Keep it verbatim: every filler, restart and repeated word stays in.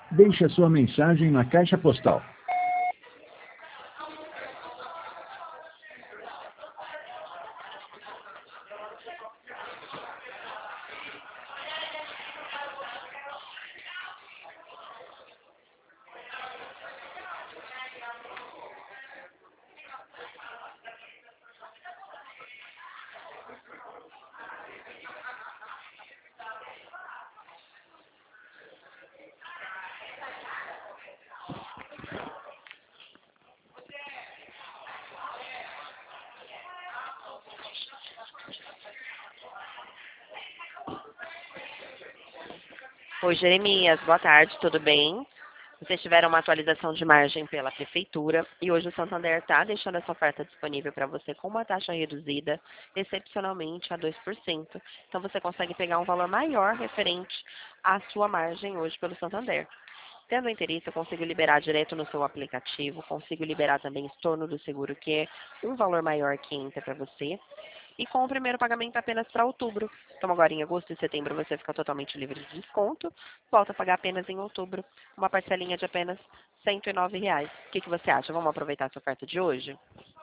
Deixe a sua mensagem na caixa postal. Oi, Jeremias, boa tarde, tudo bem? Vocês tiveram uma atualização de margem pela Prefeitura e hoje o Santander está deixando essa oferta disponível para você com uma taxa reduzida, excepcionalmente a dois por cento. Então você consegue pegar um valor maior referente à sua margem hoje pelo Santander. Tendo interesse, eu consigo liberar direto no seu aplicativo, consigo liberar também estorno do seguro, que é um valor maior que entra para você. E com o primeiro pagamento apenas para outubro. Então agora em agosto e setembro você fica totalmente livre de desconto. Volta a pagar apenas em outubro, uma parcelinha de apenas cento e nove reais. O que, que você acha? Vamos aproveitar essa oferta de hoje?